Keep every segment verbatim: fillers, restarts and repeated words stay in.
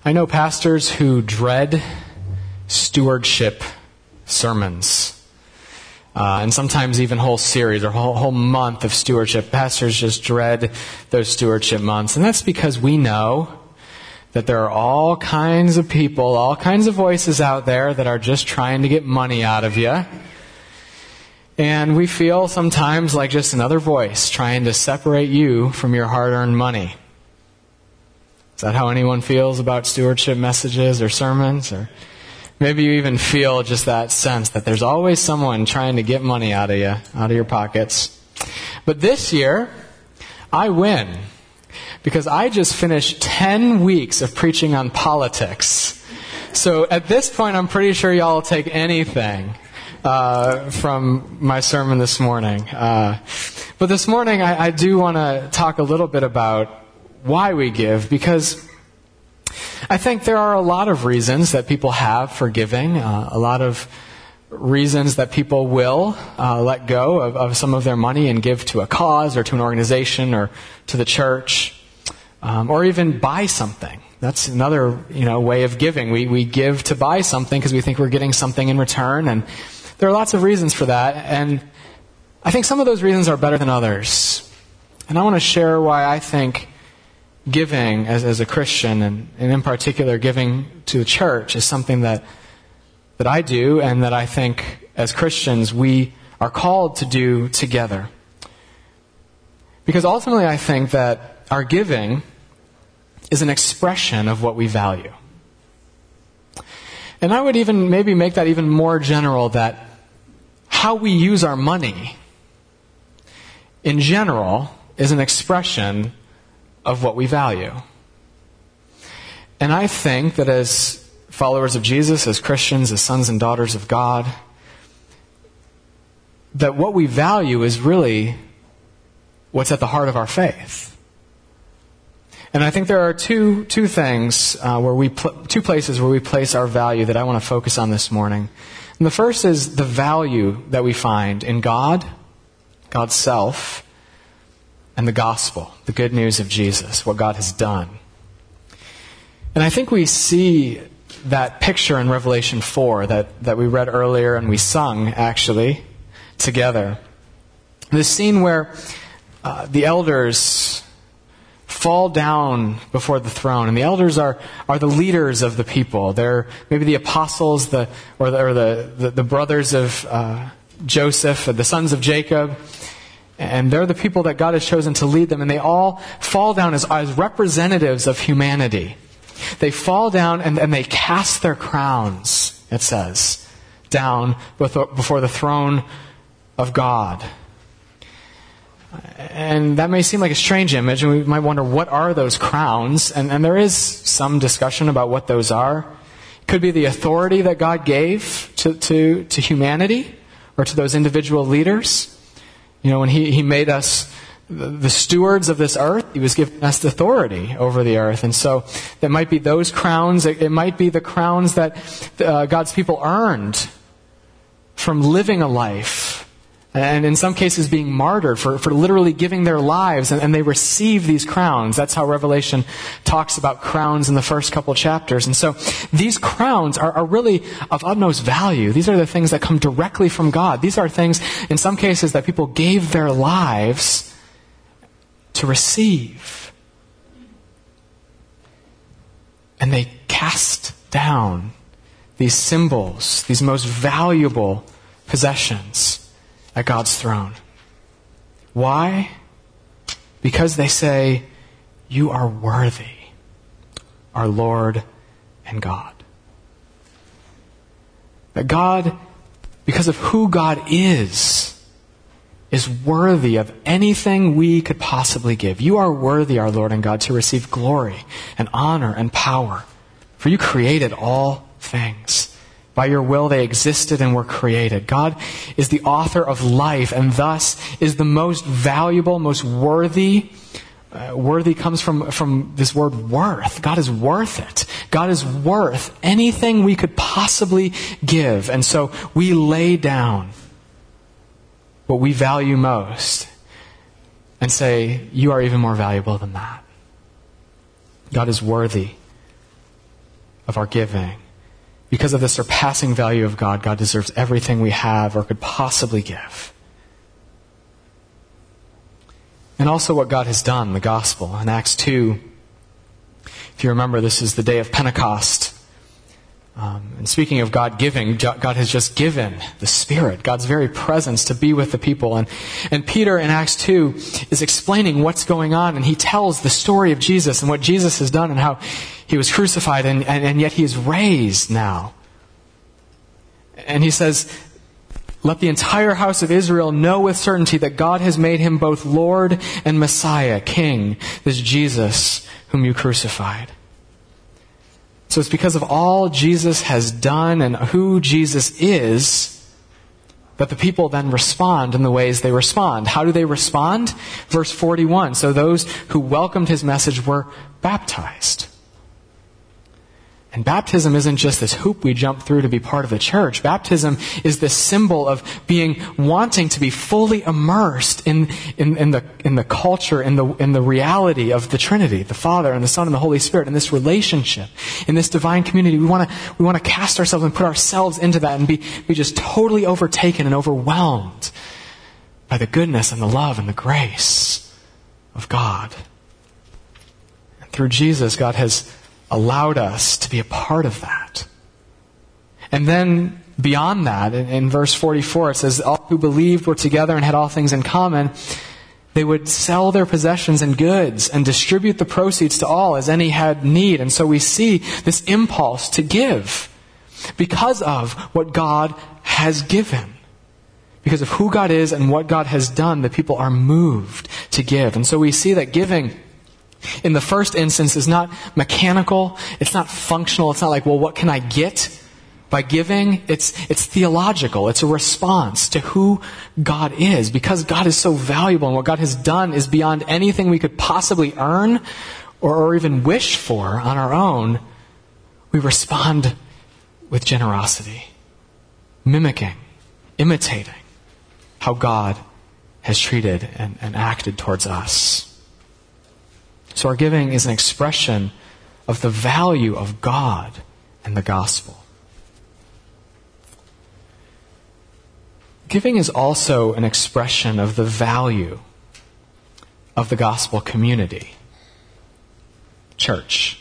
I know pastors who dread stewardship sermons. Uh, and sometimes even whole series or whole, whole month of stewardship. Pastors just dread those stewardship months. And that's because we know that there are all kinds of people, all kinds of voices out there that are just trying to get money out of you. And we feel sometimes like just another voice trying to separate you from your hard-earned money. Is that how anyone feels about stewardship messages or sermons? Or maybe you even feel just that sense that there's always someone trying to get money out of you, out of your pockets. But this year, I win. Because I just finished ten weeks of preaching on politics. So at this point, I'm pretty sure y'all will take anything uh, from my sermon this morning. Uh, but this morning, I, I do want to talk a little bit about why we give, because I think there are a lot of reasons that people have for giving, uh, a lot of reasons that people will uh, let go of, of some of their money and give to a cause or to an organization or to the church, um, or even buy something. That's another, you know, way of giving. We we give to buy something because we think we're getting something in return, and there are lots of reasons for that. And I think some of those reasons are better than others. And I want to share why I think giving as, as a Christian, and, and in particular giving to the church, is something that that I do and that I think as Christians we are called to do together. Because ultimately I think that our giving is an expression of what we value. And I would even maybe make that even more general, that how we use our money in general is an expression of what we value. And I think that as followers of Jesus, as Christians, as sons and daughters of God, that what we value is really what's at the heart of our faith. And I think there are two two things uh, where we pl- two places where we place our value that I want to focus on this morning. And the first is the value that we find in God, God's self, and the gospel, the good news of Jesus, what God has done. And I think we see that picture in Revelation four that, that we read earlier and we sung, actually, together. This scene where uh, the elders fall down before the throne. And the elders are, are the leaders of the people. They're maybe the apostles the, or, the, or the, the, the brothers of uh, Joseph, the sons of Jacob. And they're the people that God has chosen to lead them. And they all fall down as, as representatives of humanity. They fall down and, and they cast their crowns, it says, down before the throne of God. And that may seem like a strange image, and we might wonder, what are those crowns? And, and there is some discussion about what those are. It could be the authority that God gave to, to, to humanity or to those individual leaders. You know, when He, he made us the, the stewards of this earth, He was giving us authority over the earth. And so there might be those crowns. It, it might be the crowns that uh, God's people earned from living a life. And in some cases being martyred for, for literally giving their lives. And, and they receive these crowns. That's how Revelation talks about crowns in the first couple chapters. And so these crowns are, are really of utmost value. These are the things that come directly from God. These are things, in some cases, that people gave their lives to receive. And they cast down these symbols, these most valuable possessions at God's throne. Why? Because they say, "You are worthy, our Lord and God." That God, because of who God is, is worthy of anything we could possibly give. You are worthy, our Lord and God, to receive glory and honor and power. For you created all things. By your will they existed and were created. God is the author of life, and thus is the most valuable, most worthy. Uh, worthy comes from, from this word worth. God is worth it. God is worth anything we could possibly give. And so we lay down what we value most and say, "You are even more valuable than that." God is worthy of our giving. Because of the surpassing value of God, God deserves everything we have or could possibly give. And also what God has done, the gospel. In Acts two, if you remember, this is the day of Pentecost. Um, and speaking of God giving, God has just given the Spirit, God's very presence to be with the people. And, and Peter in Acts two is explaining what's going on, and he tells the story of Jesus and what Jesus has done and how he was crucified and, and, and yet he is raised now. And he says, let the entire house of Israel know with certainty that God has made him both Lord and Messiah, King, this Jesus whom you crucified. So it's because of all Jesus has done and who Jesus is that the people then respond in the ways they respond. How do they respond? Verse forty-one, so those who welcomed his message were baptized. And baptism isn't just this hoop we jump through to be part of the church. Baptism is this symbol of being, wanting to be fully immersed in, in, in the, in the culture, in the, in the reality of the Trinity, the Father and the Son and the Holy Spirit, in this relationship, in this divine community. We want to, we want to cast ourselves and put ourselves into that and be, be just totally overtaken and overwhelmed by the goodness and the love and the grace of God. And through Jesus, God has allowed us to be a part of that. And then beyond that, in, in verse forty-four, it says, all who believed were together and had all things in common. They would sell their possessions and goods and distribute the proceeds to all as any had need. And so we see this impulse to give because of what God has given. Because of who God is and what God has done, the people are moved to give. And so we see that giving in the first instance is not mechanical, it's not functional, it's not like, well, what can I get by giving? It's it's theological, it's a response to who God is. Because God is so valuable and what God has done is beyond anything we could possibly earn or, or even wish for on our own, we respond with generosity, mimicking, imitating how God has treated and, and acted towards us. So our giving is an expression of the value of God and the gospel. Giving is also an expression of the value of the gospel community, church.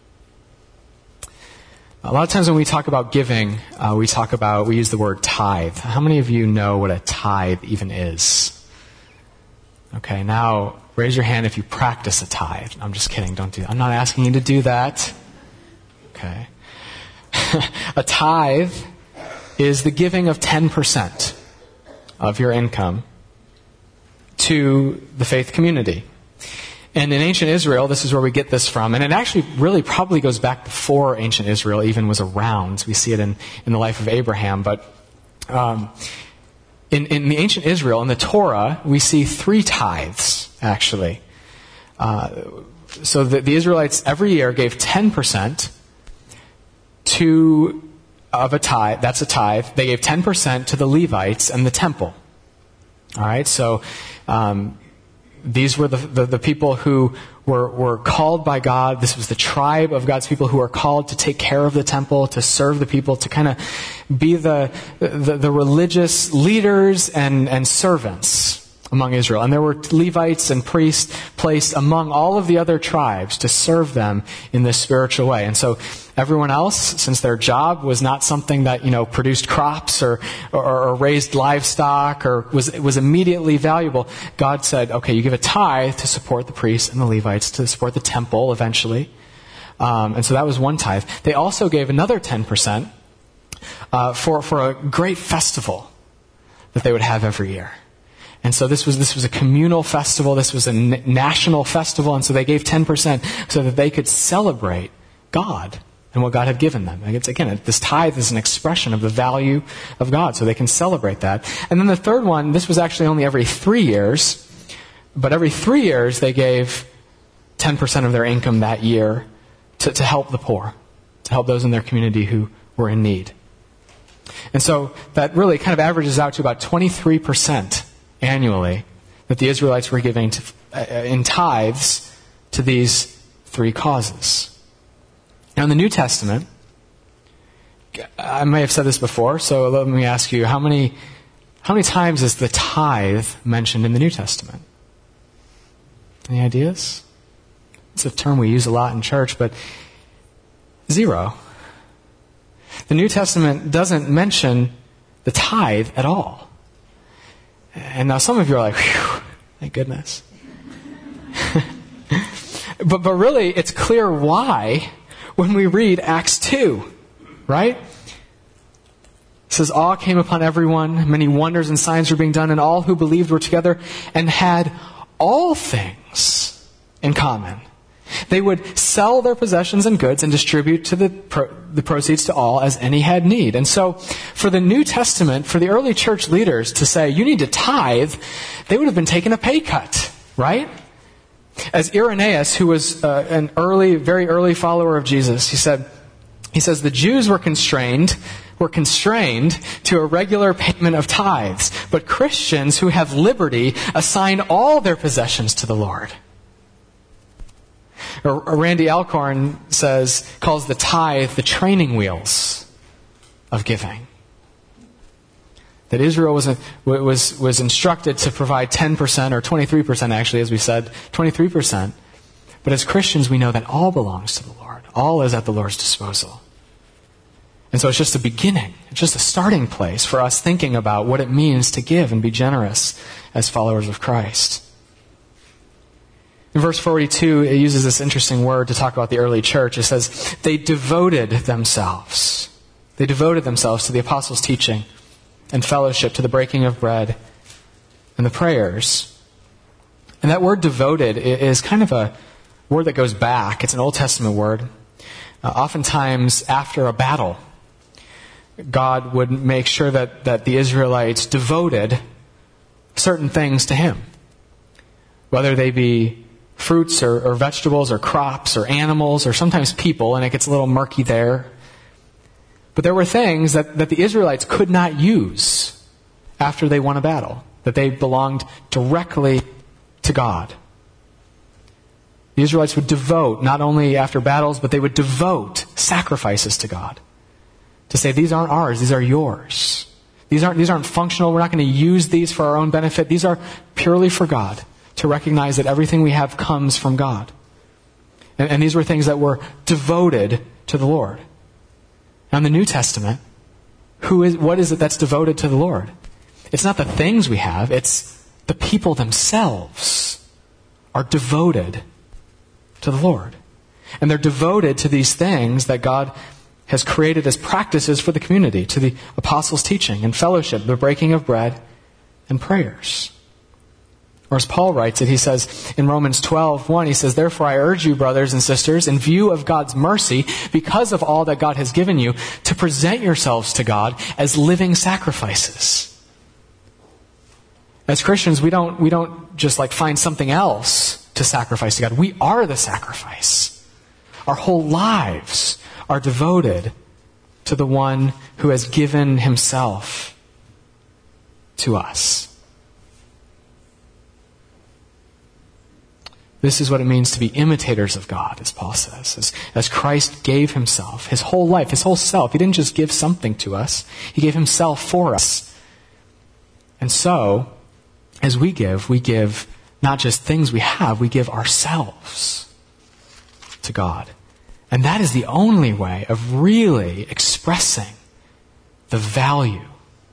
A lot of times when we talk about giving, uh, we talk about, we use the word tithe. How many of you know what a tithe even is? Okay, now raise your hand if you practice a tithe. I'm just kidding, don't do that. I'm not asking you to do that. Okay. A tithe is the giving of ten percent of your income to the faith community. And in ancient Israel, this is where we get this from. And it actually really probably goes back before ancient Israel even was around. We see it in, in the life of Abraham. But um, in, in the ancient Israel, in the Torah, we see three tithes, actually. Uh, so the, the Israelites every year gave ten percent to of a tithe. That's a tithe. They gave ten percent to the Levites and the temple. All right, so um, these were the, the, the people who were, were called by God. This was the tribe of God's people who are called to take care of the temple, to serve the people, to kind of be the, the, the religious leaders and, and servants among Israel. And there were Levites and priests placed among all of the other tribes to serve them in this spiritual way. And so everyone else, since their job was not something that, you know, produced crops or, or, or raised livestock or was, was immediately valuable, God said, okay, you give a tithe to support the priests and the Levites, to support the temple eventually. Um, and so that was one tithe. They also gave another ten percent uh, for, for a great festival that they would have every year. And so this was this was a communal festival. This was a n- national festival. And so they gave ten percent so that they could celebrate God and what God had given them. It's, again, this tithe is an expression of the value of God, so they can celebrate that. And then the third one, this was actually only every three years. But every three years they gave ten percent of their income that year to, to help the poor, to help those in their community who were in need. And so that really kind of averages out to about twenty-three percent annually that the Israelites were giving to, uh, in tithes to these three causes. Now in the New Testament, I may have said this before, so let me ask you, how many, how many times is the tithe mentioned in the New Testament? Any ideas? It's a term we use a lot in church, but zero. The New Testament doesn't mention the tithe at all. And now some of you are like, whew, thank goodness. but but really, it's clear why when we read Acts two, right? It says, awe came upon everyone, many wonders and signs were being done, and all who believed were together and had all things in common. They would sell their possessions and goods and distribute to the pro- the proceeds to all as any had need. And so, for the New Testament, for the early church leaders to say, you need to tithe, they would have been taking a pay cut, right? As Irenaeus, who was uh, an early, very early follower of Jesus, he said, he says, the Jews were constrained, were constrained to a regular payment of tithes, but Christians who have liberty assign all their possessions to the Lord. Or Randy Alcorn says, calls the tithe the training wheels of giving. That Israel was was was instructed to provide ten percent or twenty-three percent actually, as we said, twenty-three percent. But as Christians, we know that all belongs to the Lord. All is at the Lord's disposal. And so it's just a beginning. It's just a starting place for us thinking about what it means to give and be generous as followers of Christ. In verse forty-two, it uses this interesting word to talk about the early church. It says, they devoted themselves. They devoted themselves to the apostles' teaching and fellowship, to the breaking of bread and the prayers. And that word devoted is kind of a word that goes back. It's an Old Testament word. Uh, oftentimes after a battle, God would make sure that, that the Israelites devoted certain things to Him. Whether they be fruits or, or vegetables or crops or animals or sometimes people, and it gets a little murky there. But there were things that, that the Israelites could not use after they won a battle, that they belonged directly to God. The Israelites would devote, not only after battles, but they would devote sacrifices to God. To say, these aren't ours, these are yours. These aren't, these aren't functional, we're not going to use these for our own benefit. These are purely for God. To recognize that everything we have comes from God. And, and these were things that were devoted to the Lord. Now in the New Testament, who is, what is it that's devoted to the Lord? It's not the things we have, it's the people themselves are devoted to the Lord. And they're devoted to these things that God has created as practices for the community, to the apostles' teaching and fellowship, the breaking of bread and prayers. Or as Paul writes it, he says in Romans twelve one, he says, therefore I urge you, brothers and sisters, in view of God's mercy, because of all that God has given you, to present yourselves to God as living sacrifices. As Christians, we don't, we don't just like find something else to sacrifice to God. We are the sacrifice. Our whole lives are devoted to the one who has given Himself to us. This is what it means to be imitators of God, as Paul says. As, as Christ gave Himself, His whole life, His whole self. He didn't just give something to us. He gave Himself for us. And so, as we give, we give not just things we have, we give ourselves to God. And that is the only way of really expressing the value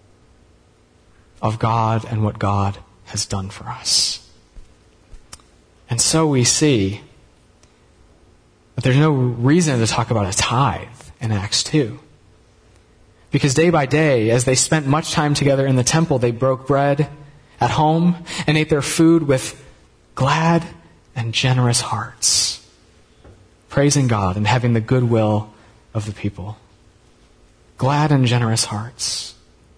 of God and what God has done for us. And so we see that there's no reason to talk about a tithe in Acts two. Because day by day, as they spent much time together in the temple, they broke bread at home and ate their food with glad and generous hearts, praising God and having the goodwill of the people. Glad and generous hearts.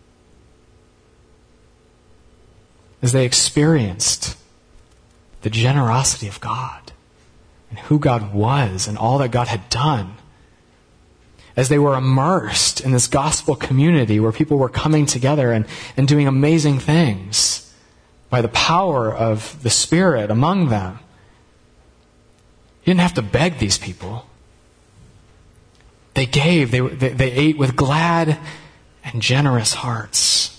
As they experienced the generosity of God and who God was and all that God had done. As they were immersed in this gospel community where people were coming together and, and doing amazing things by the power of the Spirit among them. You didn't have to beg these people. They gave, they, they, they ate with glad and generous hearts.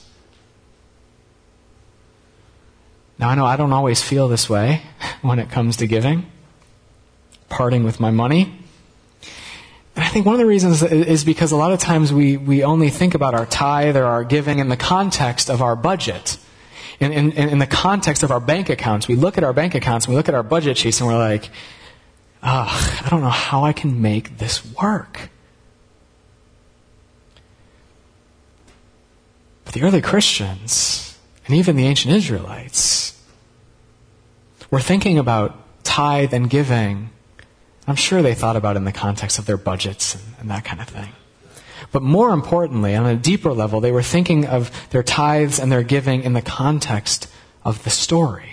Now, I know I don't always feel this way when it comes to giving, parting with my money. And I think one of the reasons is because a lot of times we, we only think about our tithe or our giving in the context of our budget. In, in, in the context of our bank accounts. We look at our bank accounts, and we look at our budget sheets, and we're like, ugh, I don't know how I can make this work. But the early Christians, and even the ancient Israelites, were thinking about tithe and giving. I'm sure they thought about it in the context of their budgets and, and that kind of thing. But more importantly, on a deeper level, they were thinking of their tithes and their giving in the context of the story.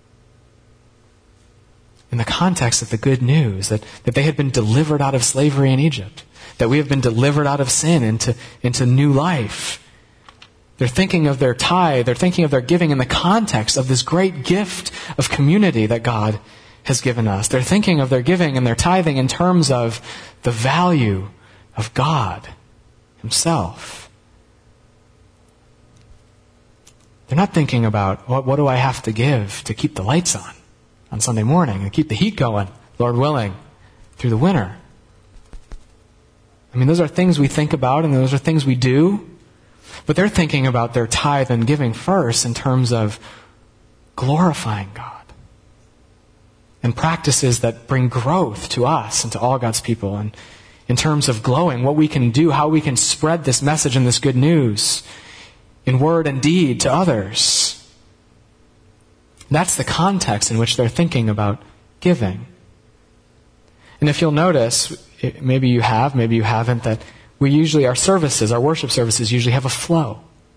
In the context of the good news that, that they had been delivered out of slavery in Egypt. That we have been delivered out of sin into, into new life. They're thinking of their tithe, they're thinking of their giving in the context of this great gift of community that God has given us. They're thinking of their giving and their tithing in terms of the value of God Himself. They're not thinking about, what, what do I have to give to keep the lights on on Sunday morning and keep the heat going, Lord willing, through the winter. I mean, those are things we think about and those are things we do. But they're thinking about their tithe and giving first in terms of glorifying God. And practices that bring growth to us and to all God's people. And in terms of glowing, what we can do, how we can spread this message and this good news in word and deed to others. That's the context in which they're thinking about giving. And if you'll notice, maybe you have, maybe you haven't, that we usually, our services, our worship services usually have a flow.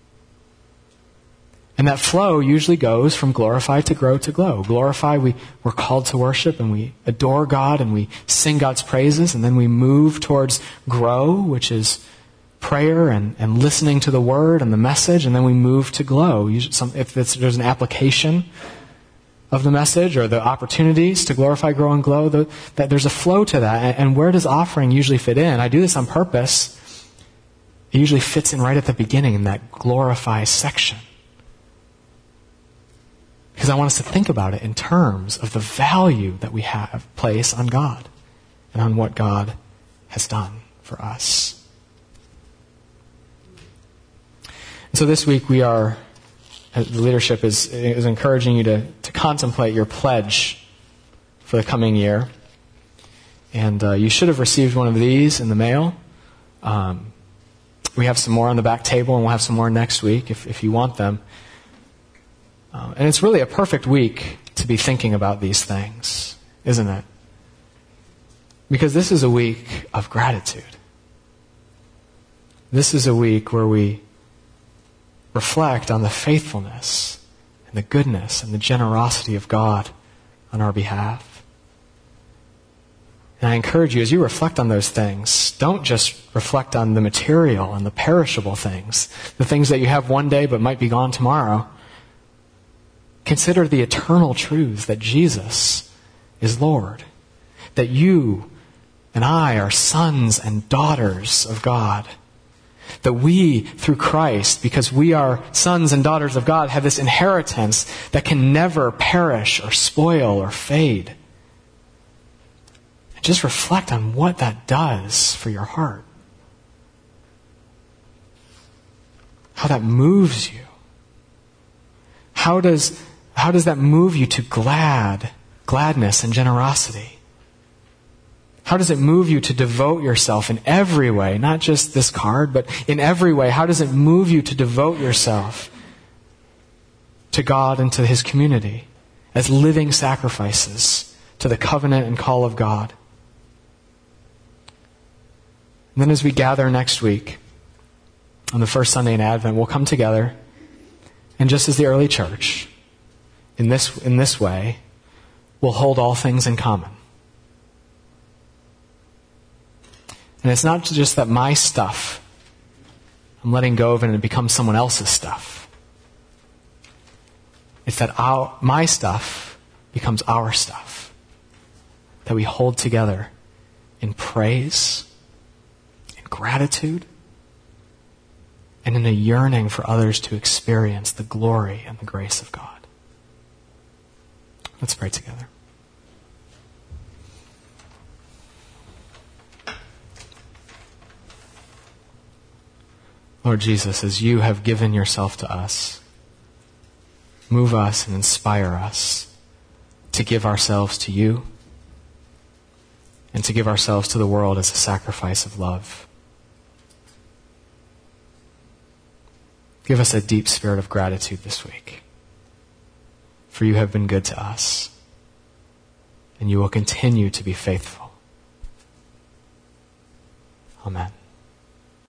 And that flow usually goes from glorify to grow to glow. Glorify, we, we're called to worship and we adore God and we sing God's praises, and then we move towards grow, which is prayer and, and listening to the word and the message, and then we move to glow. Usually some, if it's, there's an application of the message or the opportunities to glorify, grow, and glow, the, that there's a flow to that. And, and where does offering usually fit in? I do this on purpose. It usually fits in right at the beginning in that glorify section. Because I want us to think about it in terms of the value that we have place on God and on what God has done for us. And so this week we are, the leadership is, is encouraging you to, to contemplate your pledge for the coming year. And uh, you should have received one of these in the mail. Um, we have some more on the back table, and we'll have some more next week if, if you want them. Uh, and it's really a perfect week to be thinking about these things, isn't it? Because this is a week of gratitude. This is a week where we reflect on the faithfulness and the goodness and the generosity of God on our behalf. And I encourage you, as you reflect on those things, don't just reflect on the material and the perishable things, the things that you have one day but might be gone tomorrow. Consider the eternal truths that Jesus is Lord, that you and I are sons and daughters of God, that we, through Christ, because we are sons and daughters of God, have this inheritance that can never perish or spoil or fade. And just reflect on what that does for your heart. How that moves you. How does, how does that move you to glad, gladness and generosity? How does it move you to devote yourself in every way, not just this card, but in every way? How does it move you to devote yourself to God and to His community as living sacrifices to the covenant and call of God? And then as we gather next week, on the first Sunday in Advent, we'll come together, and just as the early church, in this, in this way, we'll hold all things in common. And it's not just that my stuff, I'm letting go of it and it becomes someone else's stuff. It's that our, my stuff becomes our stuff. That we hold together in praise gratitude and in a yearning for others to experience the glory and the grace of God. Let's pray together. Lord Jesus, as you have given yourself to us, move us and inspire us to give ourselves to you and to give ourselves to the world as a sacrifice of love. Give us a deep spirit of gratitude this week, for you have been good to us, and you will continue to be faithful. Amen.